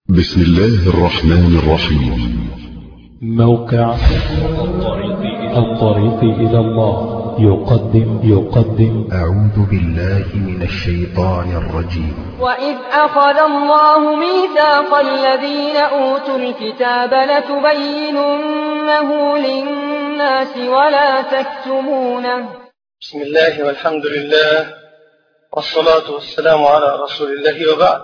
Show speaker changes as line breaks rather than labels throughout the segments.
بسم الله الرحمن الرحيم.
موقع الطريق إلى الله يقدم
أعوذ بالله من الشيطان الرجيم.
وإذ أخذ الله ميثاق الذين أوتوا الكتاب لتبيننه للناس ولا تكتمونه.
بسم الله والحمد لله والصلاة والسلام على رسول الله، وبعد.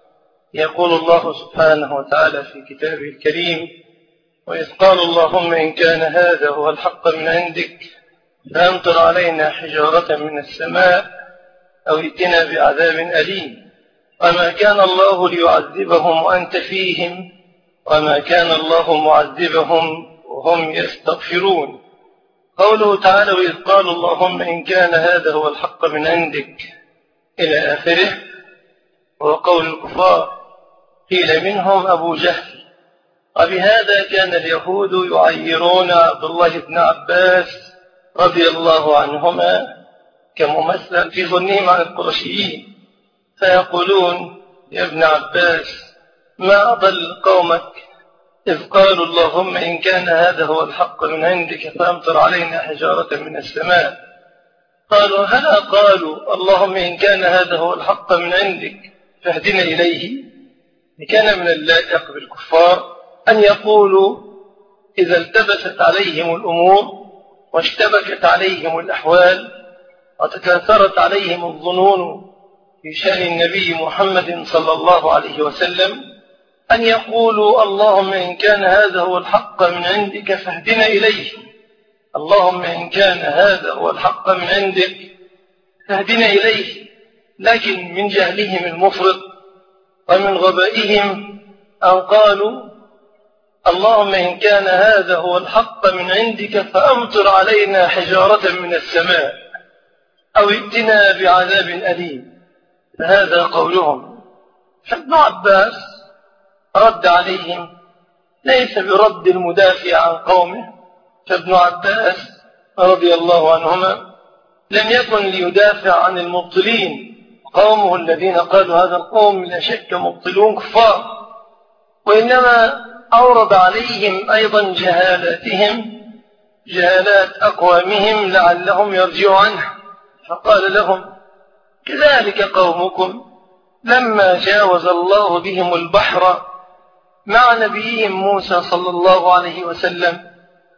يقول الله سبحانه وتعالى في كتابه الكريم: وإذ قالوا اللهم إن كان هذا هو الحق من عندك فأمطر علينا حجارة من السماء أو ائتنا بعذاب أليم. وما كان الله ليعذبهم وأنت فيهم وما كان الله معذبهم وهم يستغفرون. قوله تعالى: وإذ قالوا اللهم إن كان هذا هو الحق من عندك إلى آخره، وهو قول الكفار، قيل منهم أبو جهل. وبهذا كان اليهود يعيرون عبد الله بن عباس رضي الله عنهما كممثل في ظنهم عن القرشيين، فيقولون: يا ابن عباس، ما أضل قومك إذ قالوا اللهم إن كان هذا هو الحق من عندك فأمطر علينا حجارة من السماء. قالوا: هلا قالوا اللهم إن كان هذا هو الحق من عندك فاهدنا إليه. كان من اللائق بالكفار أن يقولوا إذا التبست عليهم الأمور واشتبكت عليهم الأحوال وتكاثرت عليهم الظنون في شأن النبي محمد صلى الله عليه وسلم، أن يقولوا اللهم إن كان هذا هو الحق من عندك فاهدنا إليه. اللهم إن كان هذا هو الحق من عندك فاهدنا إليه. لكن من جهلهم المفرط ومن غبائهم أن قالوا اللهم إن كان هذا هو الحق من عندك فأمطر علينا حجارة من السماء أو ائتنا بعذاب أليم. فهذا قولهم. فابن عباس رد عليهم ليس برد المدافع عن قومه، فابن عباس رضي الله عنهما لم يكن ليدافع عن المبطلين. قومه الذين قالوا هذا القوم لا شك مبطلون كفار، وإنما أورد عليهم أيضا جهالات أقوامهم لعلهم يرجعوا عنها، فقال لهم: كذلك قومكم لما جاوز الله بهم البحر مع نبيهم موسى صلى الله عليه وسلم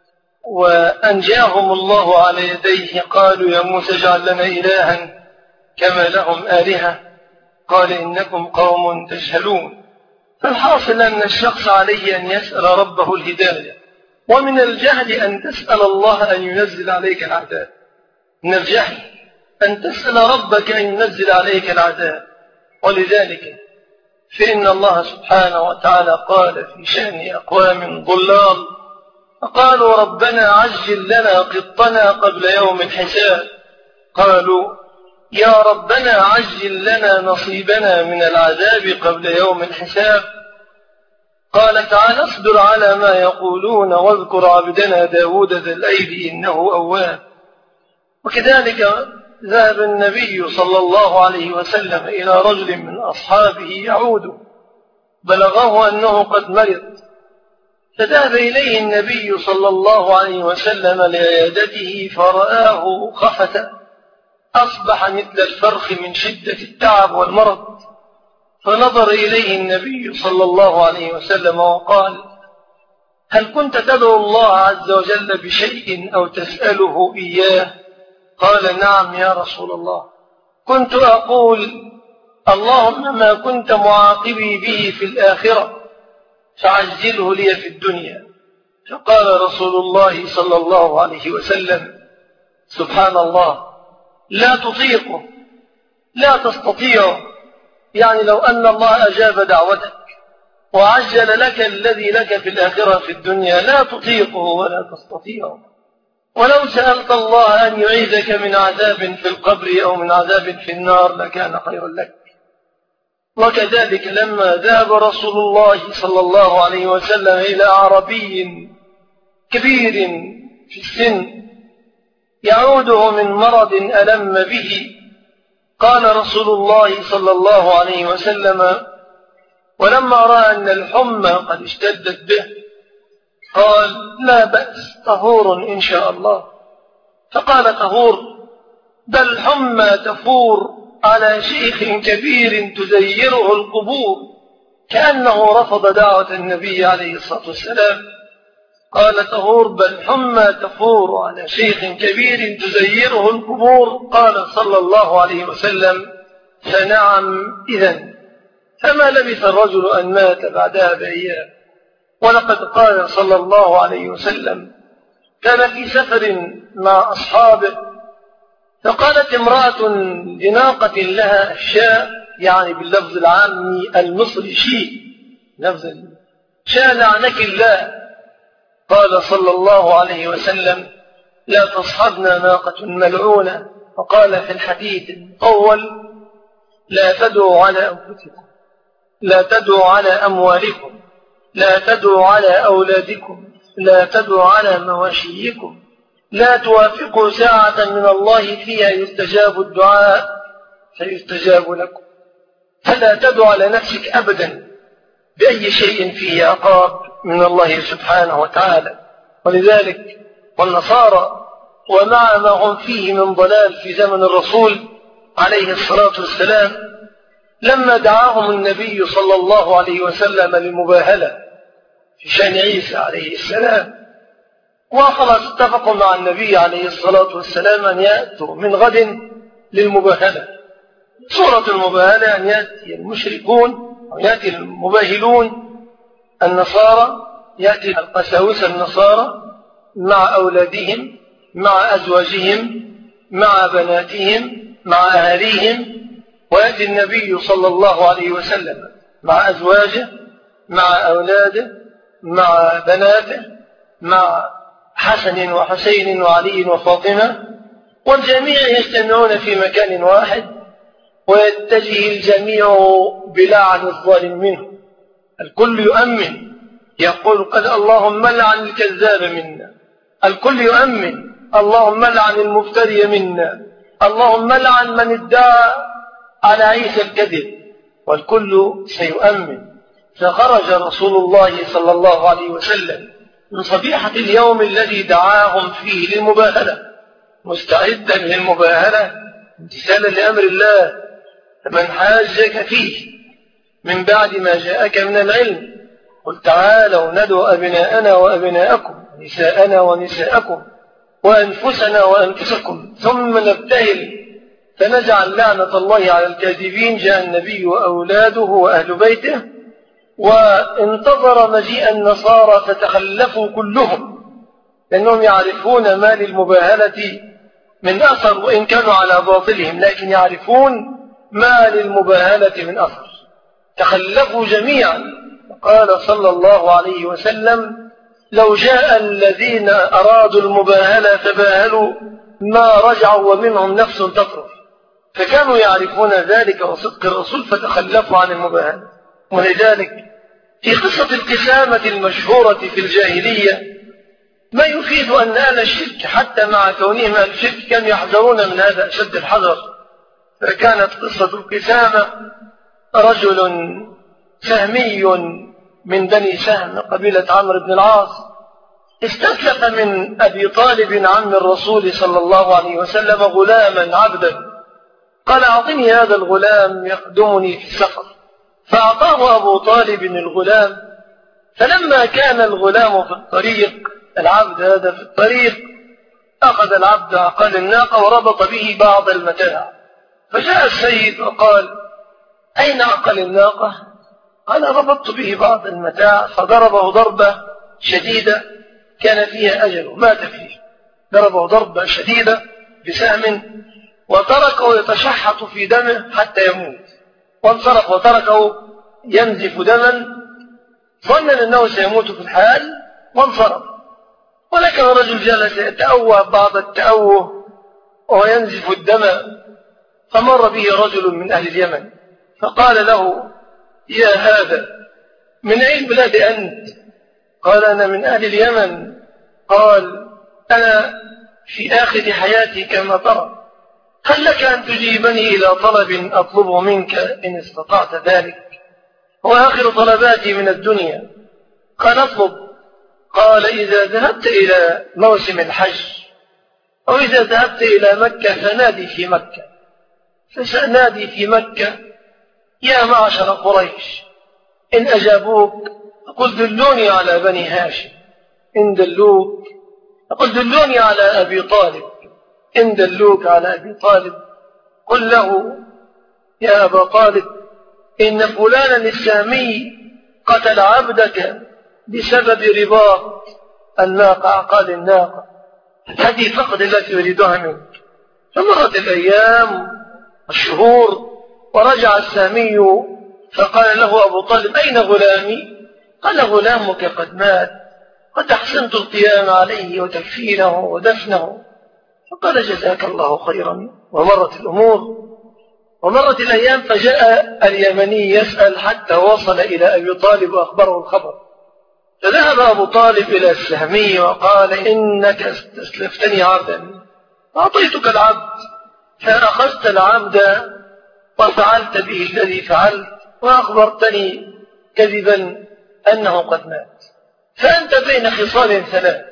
وأنجاهم الله على يديه قالوا يا موسى اجعل لنا إلها كما لهم آلهة، قال إنكم قوم تجهلون. فالحاصل أن الشخص عليه أن يسأل ربه الهداية، ومن الجهل أن تسأل الله أن ينزل عليك العذاب. من الجهل أن تسأل ربك أن ينزل عليك العذاب. ولذلك فإن الله سبحانه وتعالى قال في شأن أقوام ضلال فقالوا ربنا عجل لنا قطنا قبل يوم الحساب. قالوا يا ربنا عجل لنا نصيبنا من العذاب قبل يوم الحساب. قال تعالى: اصبر على ما يقولون واذكر عبدنا داود ذا الأيد إنه أواب. وكذلك ذهب النبي صلى الله عليه وسلم إلى رجل من أصحابه يعود، بلغه أنه قد مرض، فذهب إليه النبي صلى الله عليه وسلم لعيادته فرآه خفتا، أصبح مثل الفرخ من شدة التعب والمرض. فنظر إليه النبي صلى الله عليه وسلم وقال: هل كنت تدعو الله عز وجل بشيء أو تسأله إياه؟ قال: نعم يا رسول الله، كنت أقول اللهم ما كنت معاقبي به في الآخرة فعجله لي في الدنيا. فقال رسول الله صلى الله عليه وسلم: سبحان الله، لا تطيقه، لا تستطيعه. يعني لو أن الله أجاب دعوتك وعجل لك الذي لك في الآخرة في الدنيا لا تطيقه ولا تستطيعه. ولو سألت الله أن يعيذك من عذاب في القبر أو من عذاب في النار لكان خيرا لك. وكذلك لما ذهب رسول الله صلى الله عليه وسلم إلى عربي كبير في السن يعوده من مرض ألم به، قال رسول الله صلى الله عليه وسلم: ولما رأى أن الحمى قد اشتدت به قال لا بأس، طهور إن شاء الله. فقال طهور بل الحمى تفور على شيخ كبير تزيره القبور، كأنه رفض دعوة النبي عليه الصلاة والسلام. قال طهور بل حمى تفور على شيخ كبير تزيره القبور. قال صلى الله عليه وسلم فنعم إذن. فما لبث الرجل أن مات بعدها بأيام. ولقد قال صلى الله عليه وسلم كان في سفر مع أصحابه، فقالت امرأة لناقة لها أشياء، يعني باللفظ العامي المصري شيء، لفظ شاء لعنك الله. قال صلى الله عليه وسلم لا تصحبنا ناقة ملعونة. فقال في الحديث الأول لا تدعوا على أنفسكم، لا تدعوا على أموالكم، لا تدعوا على أولادكم، لا تدعوا على مواشيكم، لا توافقوا ساعة من الله فيها يستجاب الدعاء فيستجاب لكم. فلا تدعوا على نفسك أبدا بأي شيء فيه عقاب من الله سبحانه وتعالى. ولذلك والنصارى ومع ما هم فيه من ضلال في زمن الرسول عليه الصلاة والسلام، لما دعاهم النبي صلى الله عليه وسلم للمباهلة في شأن عيسى عليه السلام، وخلاص اتفقوا مع النبي عليه الصلاة والسلام أن يأتوا من غد للمباهلة. صورة المباهلة أن يأتي المشركون أو يأتي المباهلون النصارى، يأتي القساوسة النصارى مع أولادهم، مع أزواجهم، مع بناتهم، مع أهاليهم، ويأتي النبي صلى الله عليه وسلم مع أزواجه، مع أولاده، مع بناته، مع حسن وحسين وعلي وفاطمة، والجميع يجتمعون في مكان واحد، ويتجه الجميع بلعن الظالم منه. الكل يؤمن يقول قد اللهم لعن الكذاب منا، الكل يؤمن اللهم لعن المفتري منا، اللهم لعن من ادعى على عيسى الكذب، والكل سيؤمن. فخرج رسول الله صلى الله عليه وسلم من صبيحة اليوم الذي دعاهم فيه للمباهلة مستعدا للمباهلة امتثالا لأمر الله. فمن حاجك فيه من بعد ما جاءك من العلم قل تعالوا ندعو أبناءنا وأبناءكم، نساءنا ونساءكم، وأنفسنا وأنفسكم، ثم نبتهل فنجعل لعنة الله على الكاذبين. جاء النبي وأولاده وأهل بيته، وانتظر مجيء النصارى فتخلفوا كلهم، لأنهم يعرفون ما للمباهلة من أثر، وإن كانوا على باطلهم لكن يعرفون ما للمباهلة من أثر. تخلفوا جميعا. قال صلى الله عليه وسلم لو جاء الذين أرادوا المباهلة فباهلوا ما رجعوا ومنهم نفس تطرف. فكانوا يعرفون ذلك وصدق الرسول فتخلفوا عن المباهلة. ولذلك في قصة القسامة المشهورة في الجاهلية ما يفيد أن أهل الشرك حتى مع كونهم أهل الشرك كانوا يحذرون من هذا أشد الحذر. فكانت قصة القسامة رجل سهمي من بني سهم قبيلة عمرو بن العاص استسلف من أبي طالب عم الرسول صلى الله عليه وسلم غلاما عبدا، قال أعطني هذا الغلام يخدمني في السفر. فأعطاه أبو طالب الغلام. فلما كان الغلام في الطريق، العبد هذا في الطريق، أخذ العبد عقل الناقة وربط به بعض المتاع. فجاء السيد وقال أين عقل الناقة؟ قال ربطت به بعض المتاع. فضربه ضربة شديدة كان فيها أجل مات فيه. ضربه ضربة شديدة بسهم وتركه يتشحط في دمه حتى يموت، وانصرف وتركه ينزف دما ظنا أنه سيموت في الحال وانصرف. ولكن الرجل جلس يتأوه بعض التأوه وينزف الدم. فمر به رجل من أهل اليمن فقال له يا هذا من أي بلاد أنت؟ قال أنا من أهل اليمن. قال أنا في آخر حياتي كما ترى، هل لك أن تجيبني إلى طلب أطلبه منك إن استطعت ذلك؟ وآخر طلباتي من الدنيا. قال اطلب. قال إذا ذهبت إلى موسم الحج أو إذا ذهبت إلى مكة فنادي في مكة، فسأنادي في مكة يا معشر قريش، إن أجابوك قل دلوني على بني هاشم، إن دلوك قل دلوني على أبي طالب، إن دلوك على أبي طالب قل له يا أبا طالب إن فلانا السامي قتل عبدك بسبب رباط الناقة، عقال الناقة، هذه فقط التي يريدها منك. فمرت الأيام والشهور ورجع السامي فقال له أبو طالب أين غلامي؟ قال غلامك قد مات، قد أحسنت القيام عليه وتكفينه ودفنه. فقال جزاك الله خيرا. ومرت الأمور ومرت الأيام، فجاء اليمني يسأل حتى وصل إلى أبي طالب وأخبره الخبر. فذهب أبو طالب إلى السهمي وقال إنك استسلفتني عبدا فأعطيتك العبد، فأخذت العبد وفعلت به الذي فعلت وأخبرتني كذبا أنه قد مات، فأنت بين خصال ثلاث،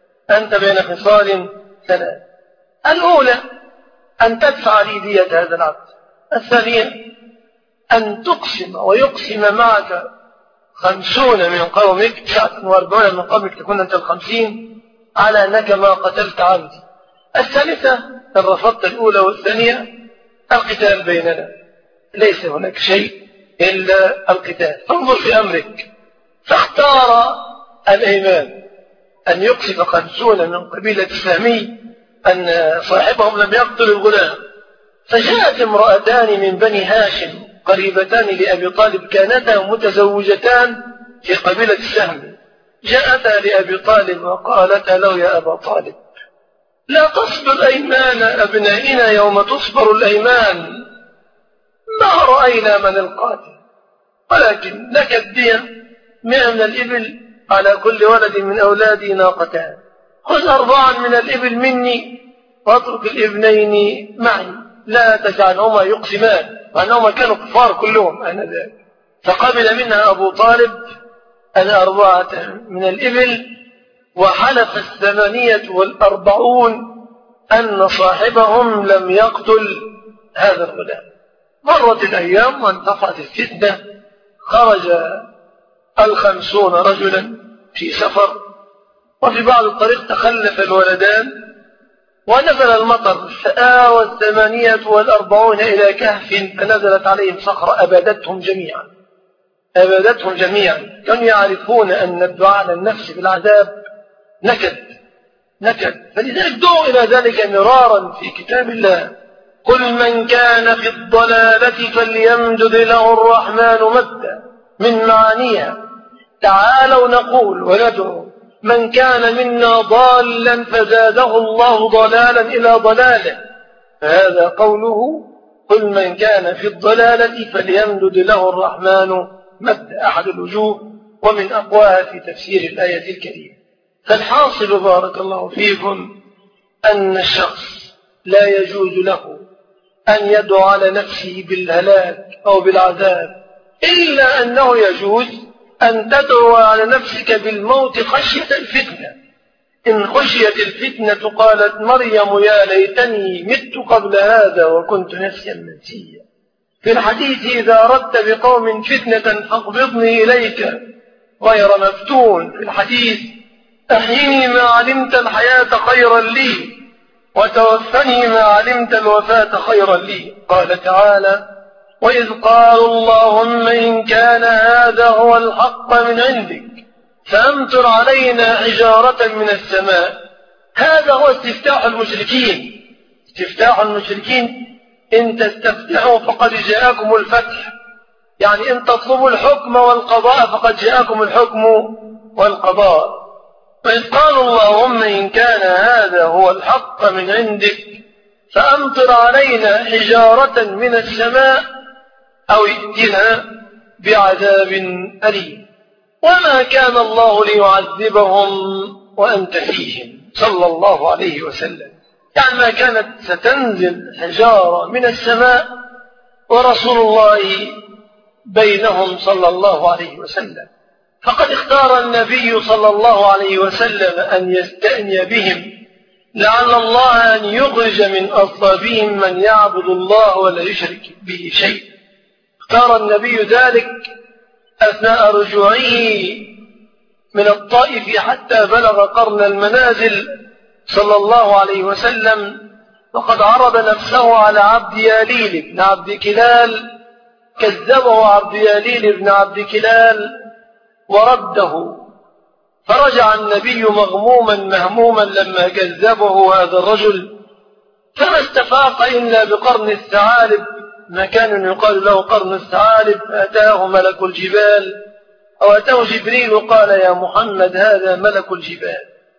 الأولى أن تدفع لي دية هذا العبد، الثانية أن تقسم ويقسم معك 50 من قومك، 49 من قومك تكون أنت 50 على أنك ما قتلت عبدي، الثالثة إن رفضت الأولى والثانية القتال بيننا، ليس هناك شيء إلا القتال، فانظر في أمرك. فاختار الأيمان أن يقسم 50 من قبيلة السامي أن صاحبهم لم يقتل الغلام. فجاءت امرأتان من بني هاشم قريبتان لأبي طالب كانتا متزوجتان في قبيلة السهم، جاءتا لأبي طالب وقالتا له يا أبا طالب لا تصبر أيمان أبنائنا يوم تصبر الأيمان، ما رأينا من القاتل، ولكن لك الدية 100 من الإبل على كل ولد من أولادي ناقتان، خذ 4 من الإبل مني واترك الابنين معي، لا تجعلهما يقسمان، وأنهما كانوا كفار كلهم آنذاك. فقبل منها أبو طالب 4 من الإبل، وحلف 48 أن صاحبهم لم يقتل هذا الغلام. مرت الأيام وانتقلت الفتنة، خرج 50 رجلا في سفر، وفي بعض الطريق تخلف الولدان ونزل المطر، فآوى 48 إلى كهف فنزلت عليهم صخرة أبادتهم جميعا. كانوا يعرفون أن الدعاء على النفس بالعذاب نكد، فلذلك دعوا إلى ذلك مرارا في كتاب الله. قل من كان في الضلالة فليمدد له الرحمن مدا، من معانيها تعالوا نقول وندعو من كان منا ضالا فزاده الله ضلالا إلى ضلاله، فهذا قوله قل من كان في الضلالة فليمدد له الرحمن مد، أحد الوجوه ومن أقواها في تفسير الآية الكريمة. فالحاصل بارك الله فيكم أن الشخص لا يجوز له أن يدعو على نفسه بالهلاك أو بالعذاب، إلا أنه يجوز أن تدعو على نفسك بالموت خشية الفتنة. إن خشيت الفتنة قالت مريم يا ليتني مت قبل هذا وكنت نسيا منسيا. في الحديث إذا أردت بقوم فتنة فاقبضني إليك غير مفتون، في الحديث أحيني ما علمت الحياة خيرا لي وتوفني ما علمت الوفاة خيرا لي. قال تعالى وإذ قالوا اللهم إن كان هذا هو الحق من عندك فأمطر علينا حجارة من السماء. هذا هو استفتاح المشركين، إن تستفتحوا فقد جاءكم الفتح، يعني إن تطلبوا الحكم والقضاء فقد جاءكم الحكم والقضاء. وإذ قالوا اللهم إن كان هذا هو الحق من عندك فأمطر علينا حجارة من السماء أو ائتنا بعذاب أليم. وما كان الله ليعذبهم وأنت فيهم صلى الله عليه وسلم، يعني ما كانت ستنزل حجارة من السماء ورسول الله بينهم صلى الله عليه وسلم. فقد اختار النبي صلى الله عليه وسلم أن يستأني بهم لعل الله أن يخرج من أصلابهم من يعبد الله ولا يشرك به شيء. اختار النبي ذلك أثناء رجوعه من الطائف حتى بلغ قرن المنازل صلى الله عليه وسلم، وقد عرض نفسه على عبد ياليل بن عبد كلال، كذبه عبد ياليل بن عبد كلال ورده، فرجع النبي مغموما مهموما لما كذبه هذا الرجل، فما استفاق إلا بقرن الثعالب، مكان يقال له قرن الثعالب. فأتاه ملك الجبال أو أتاه جبريل قال يا محمد هذا ملك الجبال.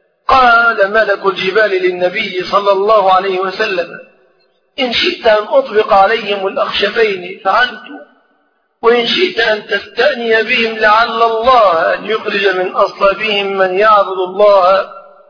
قال ملك الجبال للنبي صلى الله عليه وسلم إن شئت أن أطبق عليهم الأخشبين فعلت، وإن شئت أن تستأني بهم لعل الله أن يخرج من أصلابهم من يعبد الله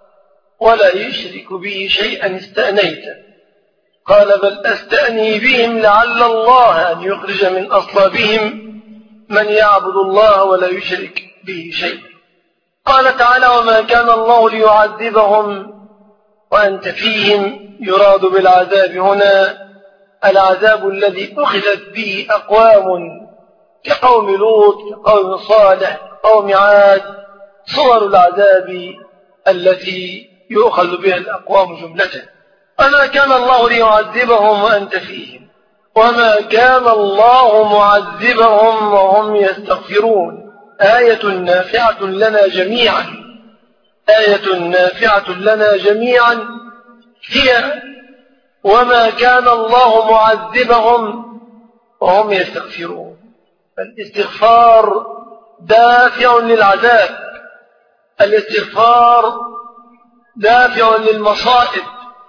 ولا يشرك به شيئا استأنيت. قال بل أستأني بهم لعل الله أن يخرج من أصلابهم من يعبد الله ولا يشرك به شيئا. قال تعالى وما كان الله ليعذبهم وأنت فيهم، يراد بالعذاب هنا العذاب الذي أخذت به أقوام كقوم لوط كقوم صالح قوم عاد، صور العذاب التي يؤخذ بها الأقوام جملة. وما كان الله ليعذبهم وأنت فيهم وما كان الله معذبهم وهم يستغفرون. آية نافعة لنا جميعا، آية نافعة لنا جميعا هي وما كان الله معذبهم وهم يستغفرون. الاستغفار دافع للعذاب، الاستغفار دافع للمصائب،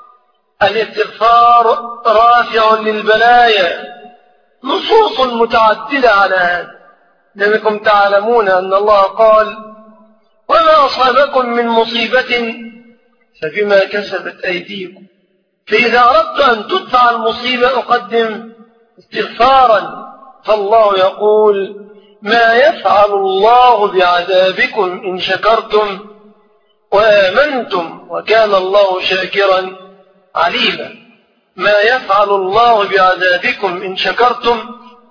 الاستغفار رافع للبلايا. نصوص متعددة على هذا، لأنكم تعلمون أن الله قال وما أصابكم من مصيبة فبما كسبت أيديكم، فإذا أردت أن تدفع المصيبة أقدم استغفارا. فالله يقول ما يفعل الله بعذابكم إن شكرتم وآمنتم وكان الله شاكرا عليما. ما يفعل الله بعذابكم إن شكرتم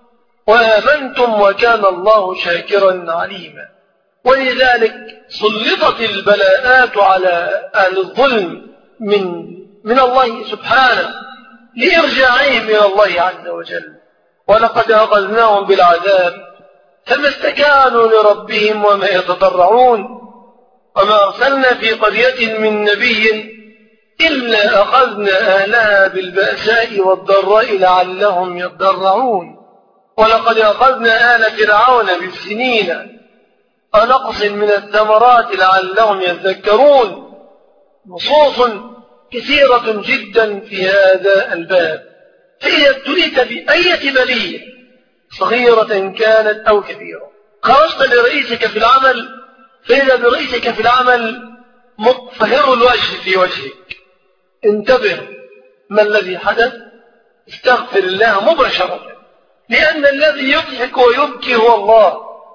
وآمنتم وكان الله شاكرا عليما. ولذلك سلطت البلاءات على أهل الظلم من الله سبحانه لإرجاعهم إلى الله عز وجل. ولقد أخذناهم بالعذاب فما استكانوا لربهم وما يتضرعون. وما أرسلنا في قرية من نبي إلا أخذنا أهلها بالبأساء والضراء لعلهم يضرعون. ولقد أخذنا آل فرعون بالسنين ونقص من الثمرات لعلهم يذكرون. نصوص كثيرة جدا في هذا الباب. فإذا ابتليت بأية بلية صغيرة كانت أو كبيرة، خرجت لرئيسك في العمل، فإذا برئيسك في العمل مطفهر الوجه في وجهك، انتبه ما الذي حدث، استغفر الله مباشرة، لأن الذي يضحك ويبكي هو الله،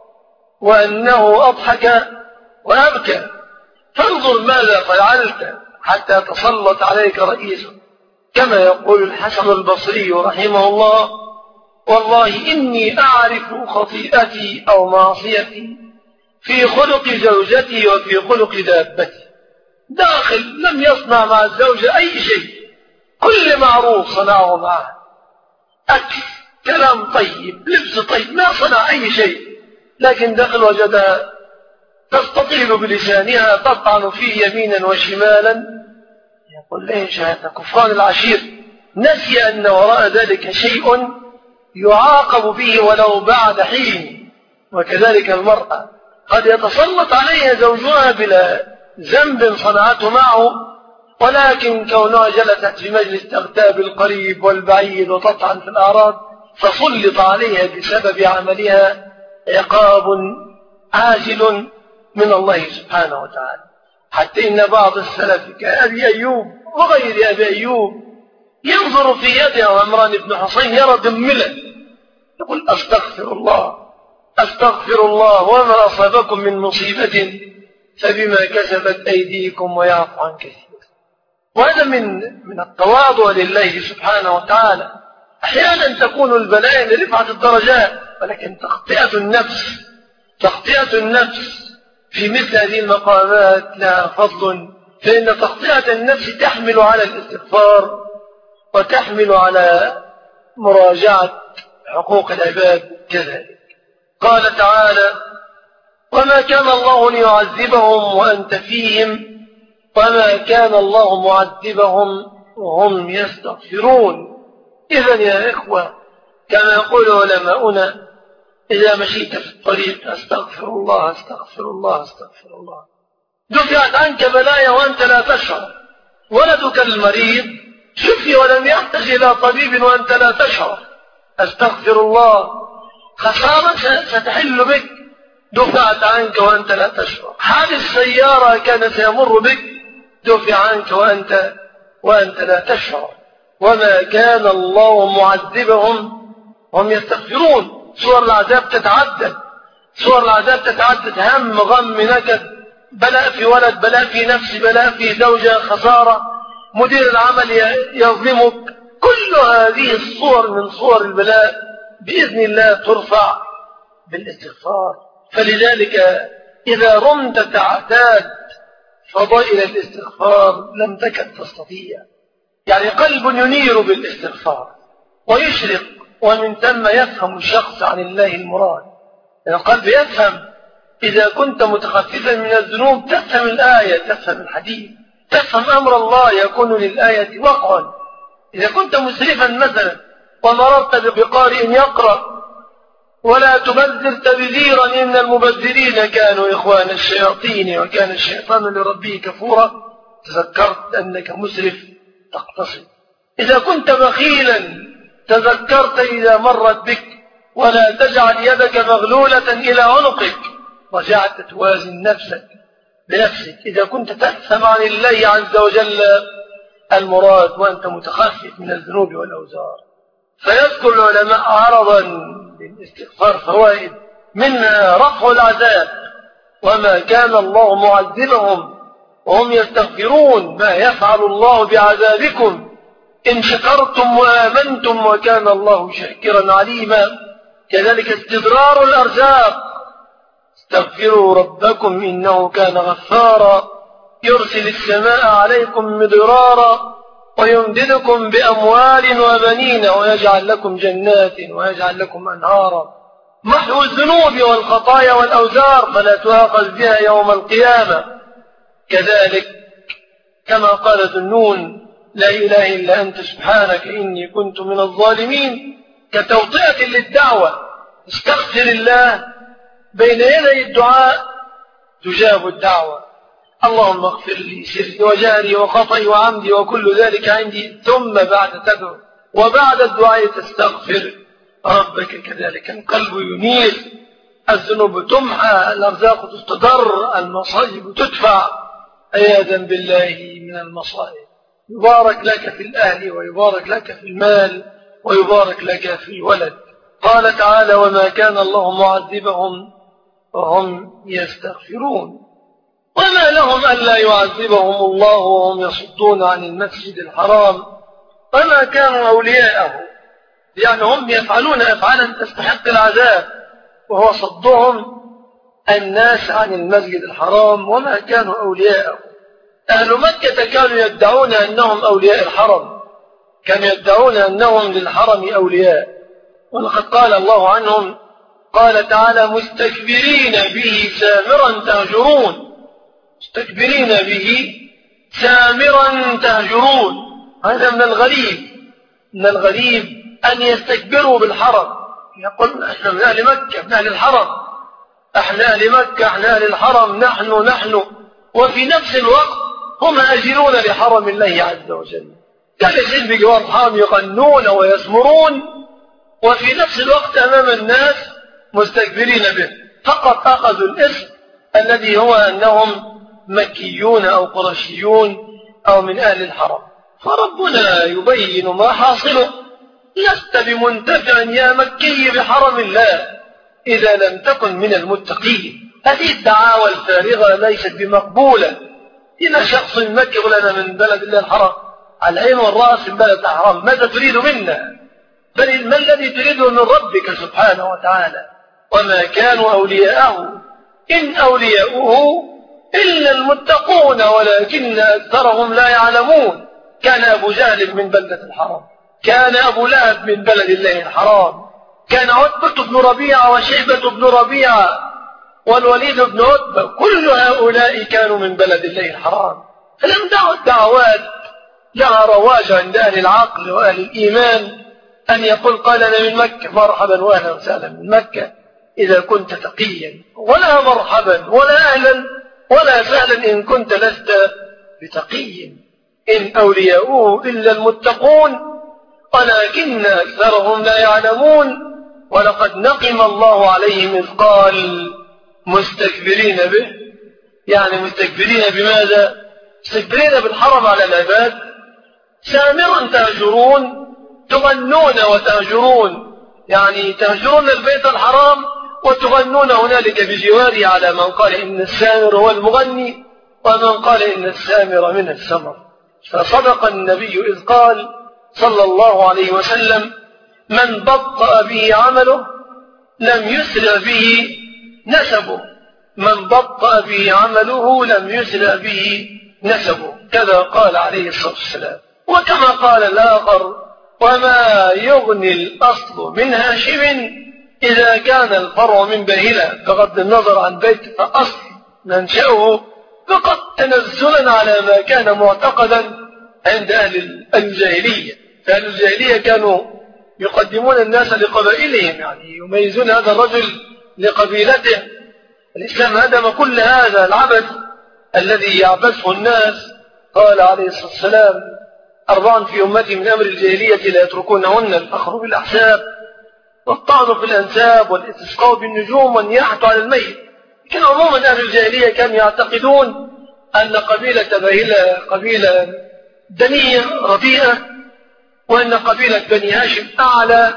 وأنه أضحك وأبكى. فانظر ماذا فعلت حتى تسلط عليك رئيسك. كما يقول الحسن البصري رحمه الله والله إني أعرف خطيئتي أو معصيتي في خلق زوجتي وفي خلق دابتي. داخل لم يصنع مع الزوجة أي شيء، كل معروف صنعه معه، أكل كلام طيب لبس طيب، ما صنع أي شيء، لكن دخل وجدها تستطيل بلسانها تطعن فيه يمينا وشمالا. يقول ليش هذا كفران العشير، نسي أن وراء ذلك شيء يعاقب به ولو بعد حين. وكذلك المرأة قد يتسلط عليها زوجها بلا ذنب صنعته معه، ولكن كونها جلست في مجلس تغتاب القريب والبعيد وتطعن في الأعراض فسلط عليها بسبب عملها عقاب عاجل من الله سبحانه وتعالى. حتى إن بعض السلف كأبي أيوب وغير أبي أيوب ينظر في يده عمران بن حصين يرى دملة يقول أستغفر الله أستغفر الله وما أصابكم من مصيبة فبما كسبت أيديكم ويعفو عن كثير. وهذا من التواضع لله سبحانه وتعالى. أحيانا تكون البلاء لرفعة الدرجات، ولكن تخطئة النفس في مثل هذه المقامات لها فضل، فإن تخطئة النفس تحمل على الاستغفار وتحمل على مراجعة حقوق العباد كذلك. قال تعالى: وما كان الله ليعذبهم وأنت فيهم وما كان الله معذبهم وهم يستغفرون. إذن يا إخوة، كما يقول علماؤنا: إذا مشيت في الطريق أستغفر الله أستغفر الله أستغفر الله، دفعت عنك بلايا وأنت لا تشعر. ولدك المريض شفي ولم يحتاج إلى طبيب وأنت لا تشعر، أستغفر الله. خسارة ستحل بك، دفعت عنك وأنت لا تشعر. حادث سيارة كان سيمر بك، دفع عنك وأنت لا تشعر. وما كان الله معذبهم هم يستغفرون. صور العذاب تتعدد، هم، غم، نكد، بلاء في ولد، بلاء في نفس، بلاء في زوجة، خسارة، مدير العمل يظلمك. كل هذه الصور من صور البلاء بإذن الله ترفع بالاستغفار. فلذلك إذا رمت تعتاد فضائل الاستغفار لم تكد تستطيع. يعني قلب ينير بالاستغفار ويشرق، ومن ثم يفهم الشخص عن الله المراد. يعني القلب يفهم. إذا كنت متخففا من الذنوب تفهم الآية، تفهم الحديث، تفهم أمر الله، يكون للآية وقعا. إذا كنت مسرفا مثلا ومررت بقارئ يقرأ: ولا تبذر تبذيرا إن المبذرين كانوا إخوان الشياطين وكان الشيطان لربه كفورا، تذكرت أنك مسرف تقتصد. إذا كنت بخيلا تذكرت إذا مرت بك: ولا تجعل يدك مغلولة إلى عنقك، رجعت توازن نفسك بنفسك. إذا كنت تفهم عن الله عز وجل المراد وأنت متخفف من الذنوب والأوزار. فيذكر العلماء عرضا للاستغفار فوائد، منها رفع العذاب: وما كان الله معذبهم وهم يستغفرون، ما يفعل الله بعذابكم إن شكرتم وآمنتم وكان الله شاكرا عليما. كذلك استدرار الأرزاق: استغفروا ربكم إنه كان غفارا يرسل السماء عليكم مدرارا ويمددكم بأموال وبنين ويجعل لكم جنات ويجعل لكم أنهارا. محو الذنوب والخطايا والأوزار فلا تؤاخذ بها يوم القيامة. كذلك كما قال ذنون: لا إله إلا أنت سبحانك إني كنت من الظالمين. كتوطئة للدعوة: استغفر الله، بين يدي الدعاء تجاب الدعوة. اللهم اغفر لي سري وجهري وخطئي وعمدي وكل ذلك عندي. ثم بعد تدعو، وبعد الدعاء تستغفر ربك. كذلك القلب ينير، الذنوب تمحى، الأرزاق تستدر، المصائب تدفع، عياذا بالله من المصائب. يبارك لك في الأهل ويبارك لك في المال ويبارك لك في الولد. قال تعالى: وما كان الله معذبهم وهم يستغفرون. وما لهم ألا يعذبهم الله وهم يصدون عن المسجد الحرام وما كانوا أولياءه. يعني هم يفعلون أفعالا تستحق العذاب، وهو صدهم الناس عن المسجد الحرام وما كانوا أولياءه. أهل مكة كانوا يدعون أنهم أولياء الحرم، كانوا يدعون أنهم للحرم أولياء، ولقد قال الله عنهم، قال تعالى: مستكبرين به سامرا تهجرون. مستكبرين به سامرا تهجرون. هذا من الغريب أن يستكبروا بالحرم. يقول: احنا من أهل مكة، من أهل الحرم، احنا أهل مكة، احنا أهل الحرم، نحن، وفي نفس الوقت هم هاجرون لحرم الله عز وجل. جالسين بجوار الحرم يغنون ويزمرون، وفي نفس الوقت أمام الناس مستكبرين به. فقط أخذوا الاسم الذي هو أنهم مكيون أو قرشيون أو من أهل الحرم. فربنا يبين ما حاصله، لست بمنتفع يا مكي بحرم الله إذا لم تكن من المتقين. هذه الدعاوى الفارغة ليست بمقبولة. إذا شخص مكي لنا من بلد الله الحرام على العين والرأس من بلد الحرام، ماذا تريد منا؟ بل ما الذي تريده من ربك سبحانه وتعالى؟ وما كانوا أولياءه إن أولياؤه إلا المتقون ولكن أكثرهم لا يعلمون. كان أبو جهل من بلدة الحرام، كان أبو لهب من بلد الله الحرام، كان عتبة بن ربيعة وشيبة بن ربيعة والوليد بن عتبة، كل هؤلاء كانوا من بلد الله الحرام. فلم دعوا الدعوات لها رواج عند أهل العقل وأهل الإيمان أن يقول قال أنا من مكة، مرحبا وأهلا وسهلا من مكة إذا كنت تقيا، ولا مرحبا ولا أهلا ولا سهلا إن كنت لست بتقي. إن أولياؤه إلا المتقون ولكن أكثرهم لا يعلمون. ولقد نقم الله عليهم إذ قال مستكبرين به، يعني مستكبرين بماذا؟ مستكبرين بالحرم على العباد، سامرا تهجرون، تغنون وتهجرون، يعني تهجرون البيت الحرام وتغنون هنالك بجواره، على من قال إن السامر هو المغني ومن قال إن السامر من السمر. فصدق النبي إذ قال صلى الله عليه وسلم من بطأ به عمله لم يسرع به نسبه، من بطأ به عمله لم يسرع به نسبه، كذا قال عليه الصلاة والسلام. وكما قال الآخر وما يغني الأصل من هاشم إذا كان الفرع من باهلة، بغض النظر عن بيت فأصل منشأه فقط تنزلا على ما كان معتقدا عند أهل الجاهلية. فأهل الجاهلية كانوا يقدمون الناس لقبائلهم، يعني يميزون هذا الرجل لقبيلته. الإسلام هدم كل هذا العبث الذي يعبثه الناس. قال عليه الصلاة والسلام 4 في أمتي من أمر الجاهلية لا يتركونهن: الفخر بالأحساب والطعن في الأنساب والاستسقاء بالنجوم والنياحة على الميت. لكن عموما أهل الجاهلية كانوا يعتقدون أن قبيلة باهلة قبيلة دنية رديئة، وأن قبيلة بني هاشم أعلى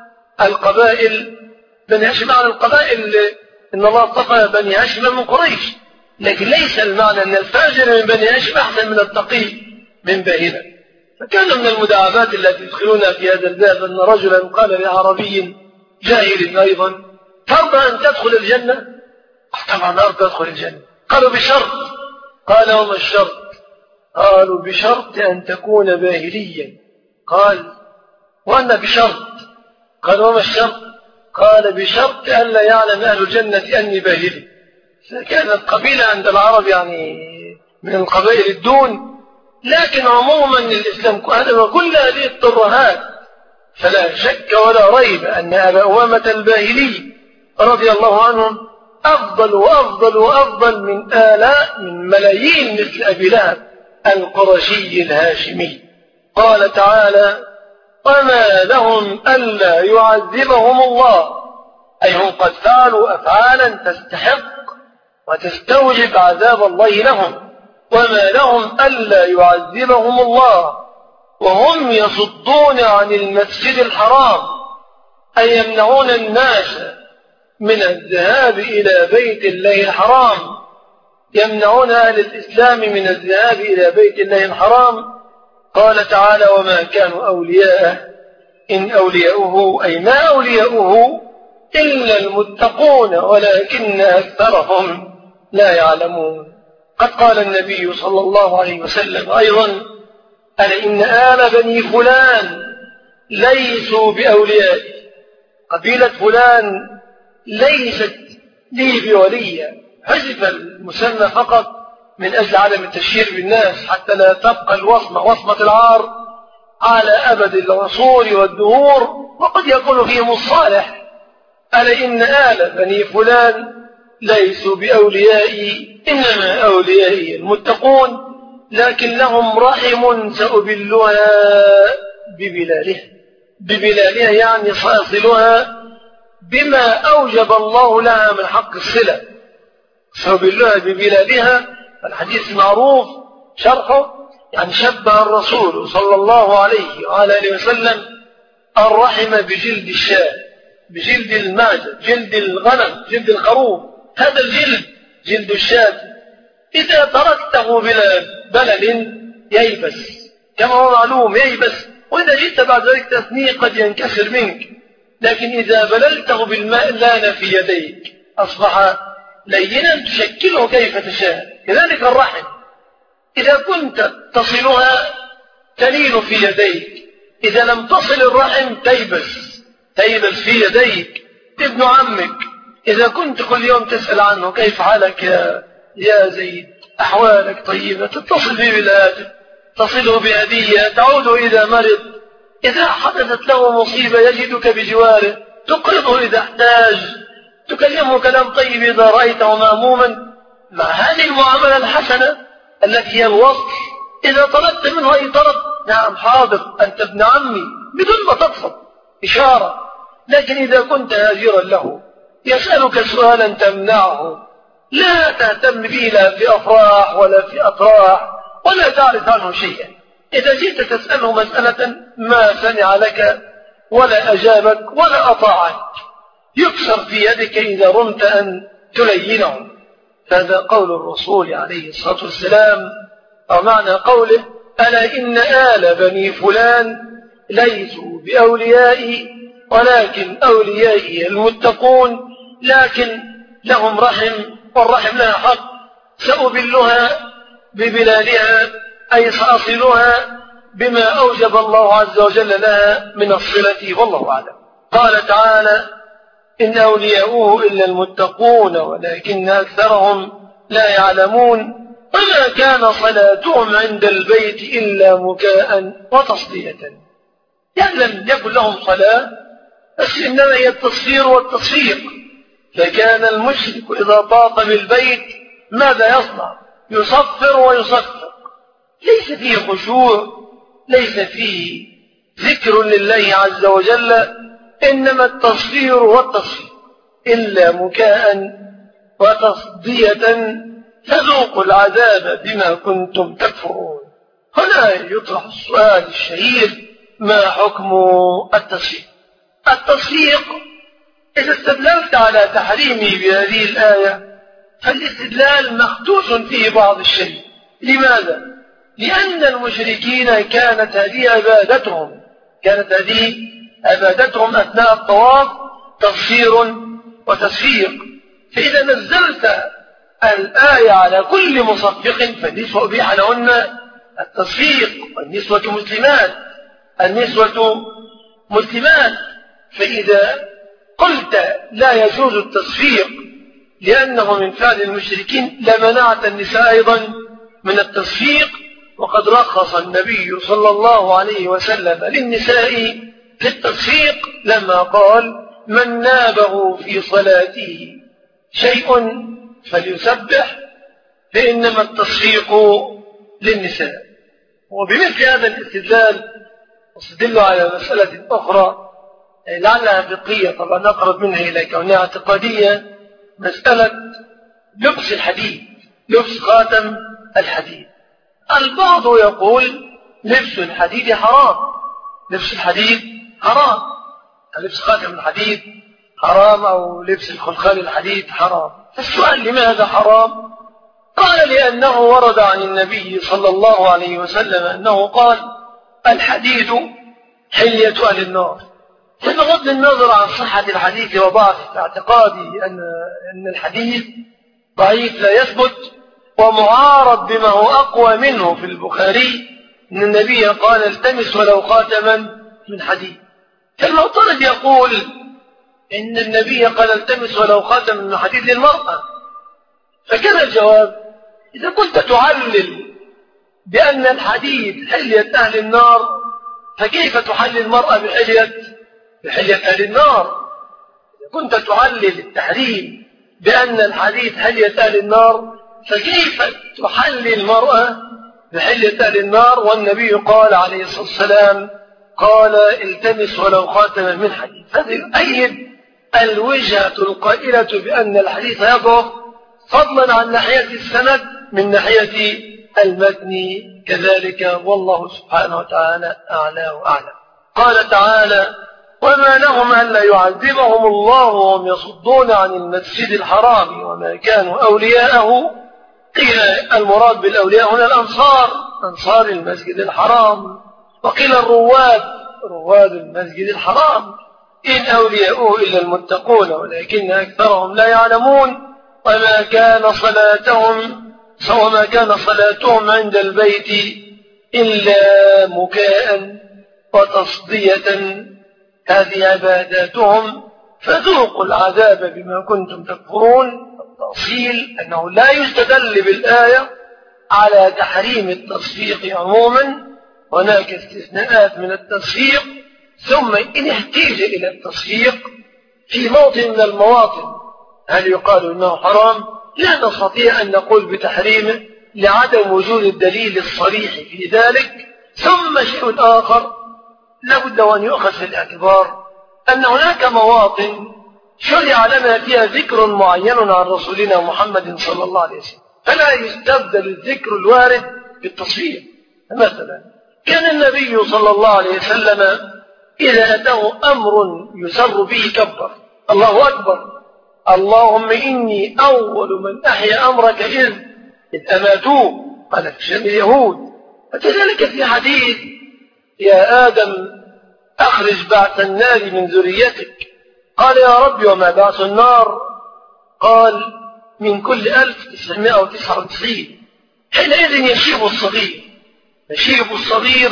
القبائل. بني هاشم أعلى القبائل، إن الله اصطفى بني هاشم من قريش، لكن ليس المعنى أن الفاجر من بني هاشم أحسن من التقي من باهلة. فكان من المداعبات التي يدخلونها في هذا الباب أن رجلا قال لعربي جاهل أيضا: ترضى أن تدخل الجنة؟ طبعا أرضى أدخل الجنة. قالوا بشرط. قال وما الشرط؟ قالوا بشرط أن تكون باهليا. قال وأنا بشرط. قال وما الشرط؟ قال بشرط أن لا يعلم أهل الجنة أني باهلي. فكانت قبيلة عند العرب يعني من القبائل الدون، لكن عموما الإسلام هدم كل هذه الترهات. فلا شك ولا ريب أن أبا أمامة الباهلي رضي الله عنهم أفضل وأفضل وأفضل من آلاء من ملايين مثل أبي لهب القرشي الهاشمي. قال تعالى: وما لهم ألا يعذبهم الله، أي هم قد فعلوا أفعالا تستحق وتستوجب عذاب الله لهم. وما لهم ألا يعذبهم الله وهم يصدون عن المسجد الحرام، أي يمنعون الناس من الذهاب إلى بيت الله الحرام، يمنعون أهل الإسلام من الذهاب إلى بيت الله الحرام. قال تعالى: وما كانوا أولياءه إن أولياؤه، أي ما أولياؤه إلا المتقون ولكن أكثرهم لا يعلمون. قد قال النبي صلى الله عليه وسلم أيضا: ألا إن آل بني فلان ليسوا بأوليائي، قبيلة فلان ليست لي بولية. حذف المسمى فقط من أجل عدم التشهير بالناس، حتى لا تبقى وصمة العار على أبد العصور والدهور، وقد يكون فيهم الصالح. ألا إن آل بني فلان ليسوا بأوليائي إنما أوليائي المتقون، لكن لهم رحم سأبلها ببلالها، يعني سأصلها بما أوجب الله لها من حق الصلة. سأبلها ببلالها. الحديث معروف شرحه، يعني شبه الرسول صلى الله عليه وعلى آله وسلم الرحم بجلد الشاة، بجلد المعزة، جلد الغنم، جلد الخروف، هذا الجلد جلد الشاة إذا تركته بلا بلل ييبس كما هو معلوم، ييبس، وإذا جئت بعد ذلك تثنيه قد ينكسر منك، لكن إذا بللته بالماء لان في يديك أصبح لينا تشكله كيف تشاء. كذلك الرحم إذا كنت تصلها تلين في يديك، إذا لم تصل الرحم تيبس في يديك. ابن عمك إذا كنت كل يوم تسأل عنه كيف حالك يا زيد، أحوالك طيبة، تتصل به بالهاتف، تصله بهدية، تعود إذا مرض، إذا حدثت له مصيبة يجدك بجواره، تقرضه إذا احتاج، تكلمه كلام طيب إذا رأيته مهموما، مع هذه المعاملة الحسنة التي هي الوصل. إذا طلبت منه أي طلب، نعم حاضر أنت ابن عمي، بدون ما تطلب، إشارة. لكن إذا كنت هاجرا له يسألك سؤالا تمنعه، لا تهتم به لا في أفراح ولا في أتراح، ولا تعرف عنه شيئا. إذا جئت تسأله مسألة ما سمع لك ولا أجابك ولا أطاعك، يكسر في يدك إذا رمت أن تلينه. هذا قول الرسول عليه الصلاة والسلام، أو معنى قوله: ألا إن آل بني فلان ليسوا بأوليائي ولكن أوليائي المتقون، لكن لهم رحم والرحم لها حق، سأبلها ببلادها، أي سأصلها بما أوجب الله عز وجل لها من الصلة، والله أعلم. قال تعالى: إن أولياؤه إلا المتقون ولكن أكثرهم لا يعلمون، وما كان صلاتهم عند البيت إلا مكاء وتصدية. يعني لم يكن لهم صلاة، بس إنما هي التصفير والتصفيق. فكان المشرك إذا طاف بالبيت ماذا يصنع؟ يصفر ويصفق، ليس فيه خشوع، ليس فيه ذكر لله عز وجل، إنما التصفير والتصفيق. إلا مكاء وتصدية فذوقوا العذاب بما كنتم تكفرون. هنا يطرح السؤال الشهير: ما حكم التصفيق؟ التصفيق إذا استدللت على تحريمه بهذه الآية فالاستدلال مخدوش فيه بعض الشيء. لماذا؟ لأن المشركين كانت هذه عبادتهم أثناء الطواف تصفير وتصفيق. فإذا نزلت الآية على كل مصفق فالنسوة أبيح لهن التصفيق، والنسوة مسلمات. فإذا قلت لا يجوز التصفيق لأنه من فعل المشركين لمنعت النساء أيضا من التصفيق. وقد رخص النبي صلى الله عليه وسلم للنساء في التصفيق لما قال: من نابه في صلاته شيء فليسبح، فإنما التصفيق للنساء. وبمثل هذا الاستدلال استدل على مسألة أخرى لعلها فقهية، طبعا نقرب منها إلى كونها اعتقادية، مسألة لبس الحديد، لبس خاتم الحديد. البعض يقول لبس الحديد حرام، لبس خاتم الحديد حرام، أو لبس الخلخال الحديد حرام. السؤال: لماذا حرام؟ قال: لأنه ورد عن النبي صلى الله عليه وسلم أنه قال: الحديد حلية أهل النار. فبغض النظر عن صحة الحديث وضعف اعتقادي أن الحديث ضعيف لا يثبت ومعارض بما هو أقوى منه في البخاري، أن النبي قال: التمس ولو خاتما من حديد. فالمعترض يقول إن النبي قال: التمس ولو خاتما من حديد للمرأة. فكان الجواب: إذا كنت تعلل بأن الحديد حلية أهل النار، فكيف تحلل المرأة بحلية أهل النار؟ إذا كنت تعلل التحريم بأن الحديد حلية أهل النار، فكيف تحلل المرأة بحلية أهل النار؟ والنبي قال عليه الصلاة والسلام: قال: التمس ولو خاتما من حديد. هذه يؤيد الوجهة القائلة بأن الحديث يضعف، فضلا عن ناحية السند من ناحية المتن كذلك، والله سبحانه وتعالى أعلى وأعلم. قال تعالى: وما لهم ألا يعذبهم الله وهم يصدون عن المسجد الحرام وما كانوا أولياءه. قيل المراد بالأولياء هنا الأنصار، أنصار المسجد الحرام، وقيل رواد المسجد الحرام، إن أولياؤه إلا المتقون ولكن أكثرهم لا يعلمون. وما كان صلاتهم عند البيت إلا مكاء وتصدية، هذه عباداتهم فذوقوا العذاب بما كنتم تكفرون. التأصيل أنه لا يستدل بالآية على تحريم التصفيق عموما، هناك استثناءات من التصفيق، ثم إن احتاج إلى التصفيق في موطن من المواطن هل يقال إنه حرام؟ لا نستطيع أن نقول بتحريمه لعدم وجود الدليل الصريح في ذلك. ثم شيء آخر لابد أن يؤخذ في الاعتبار أن هناك مواطن شرع لنا فيها ذكر معين عن رسولنا محمد صلى الله عليه وسلم، فلا يستبدل الذكر الوارد بالتصفيق. مثلا كان النبي صلى الله عليه وسلم إذا أتاه أمر يسر به كبر الله أكبر، اللهم إني أول من أحيا أمرك إذ أماتوه، قال في شأن اليهود. وكذلك في حديث يا آدم أخرج بعث النار من ذريتك، قال يا رب وما بعث النار؟ قال من كل 1999. حينئذ يشيب الصغير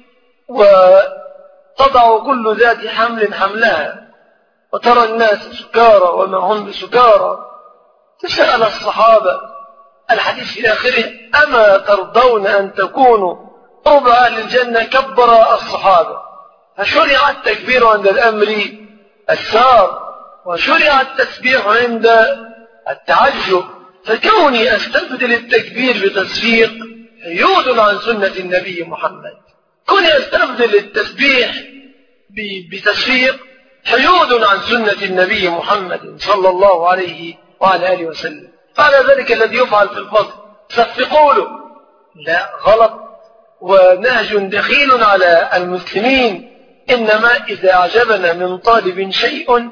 وتضع كل ذات حمل حملها، وترى الناس سكارى وما هم بسكارى. تسأل الصحابة الحديث في آخره أما ترضون أن تكونوا ربع أهل الجنة؟ كبر الصحابة، فشرع التكبير عند الأمر السار، وشرع التسبيح عند التعجب. فكوني أستبدل التكبير بتصفيق حيود عن سنة النبي محمد، كوني أستبدل التسبيح بتصفيق حيود عن سنة النبي محمد صلى الله عليه وعلى آله وسلم. فعلى ذلك الذي يفعل في الفضل صفقوا له، لا، غلط ونهج دخيل على المسلمين. إنما إذا أعجبنا من طالب شيء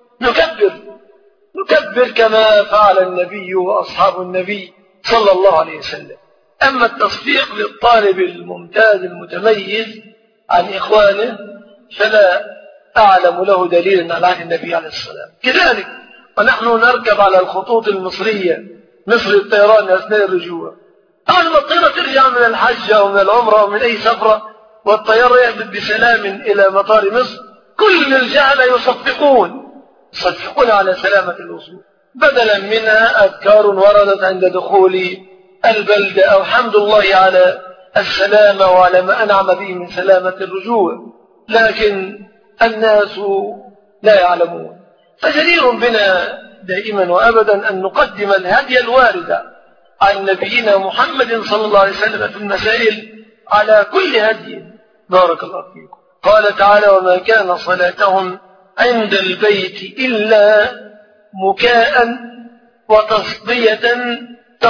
نكبر كما فعل النبي وأصحاب النبي صلى الله عليه وسلم. أما التصفيق للطالب الممتاز المتميز عن إخوانه فلا أعلم له دليلا على عهد النبي عليه السلام. كذلك ونحن نركب على الخطوط المصرية، مصر الطيران أثناء الرجوع، أول ما الطيارة ترجع من الحج أو من العمرة أو من أي سفرة والطيارة يهبط بسلام إلى مطار مصر، كل الجهلة يصفقون على سلامة الوصول، بدلا منها أذكار وردت عند دخول البلدة أو حمد الله على السلامة وعلى ما أنعم به من سلامة الرجوع. لكن الناس لا يعلمون. فجدير بنا دائما وأبدا أن نقدم الهدي الواردة عن نبينا محمد صلى الله عليه وسلم في المسائل على كل هدي. بارك الله فيكم. قال تعالى وما كان صلاتهم عند البيت إلا مكاء وتصدية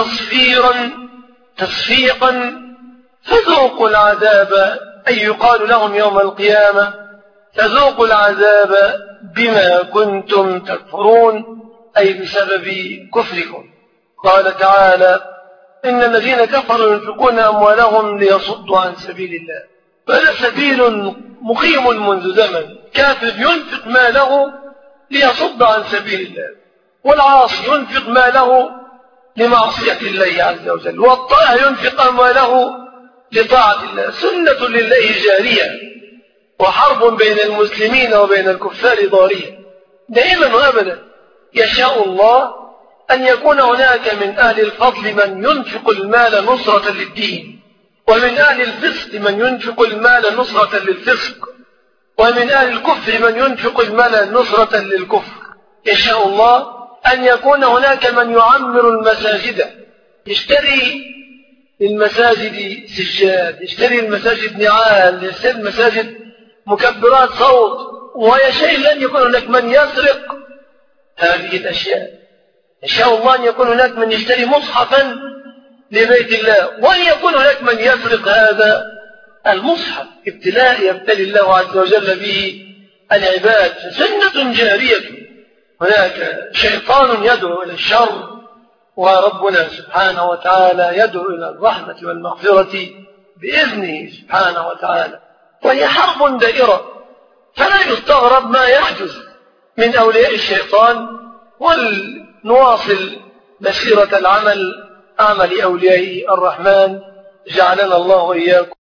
تصفيقا فذوقوا العذاب، أي يقال لهم يوم القيامة فذوقوا العذاب بما كنتم تكفرون، أي بسبب كفركم. قال تعالى إن الذين كفروا ينفقون أموالهم ليصدوا عن سبيل الله، فهذا سبيل مقيم منذ زمن. كافر ينفق ماله ليصد عن سبيل الله، والعاصي ينفق ماله لمعصية الله عز وجل، والطائع ينفق أمواله لطاعة الله. سنة لله جارية، وحرب بين المسلمين وبين الكفار ضارية دائما وأبدا. يشاء الله أن يكون هناك من أهل الفضل من ينفق المال نصرة للدين، ومن أهل الفسق من ينفق المال نصرة للفسق، ومن أهل الكفر من ينفق المال نصرة للكفر. يشاء الله أن يكون هناك من يعمر المساجد، يشتري للمساجد سجاد، يشتري المساجد نعال، يشتري المساجد مكبرات صوت، ويشاء أن يكون هناك من يسرق هذه الأشياء. يشاء الله أن يكون هناك من يشتري مصحفا لبيت الله، وأن يكون هناك من يسرق هذا المصحف. ابتلاء يبتلي الله عز وجل به العباد فسنة جارية. هناك شيطان يدعو إلى الشر، وربنا سبحانه وتعالى يدعو إلى الرحمة والمغفرة بإذنه سبحانه وتعالى، وهي حرب دائرة. فلا يستغرب ما يحدث من أولياء الشيطان، ولنواصل مسيرة العمل أعمل أولياء الرحمن، جعلنا الله وإياكم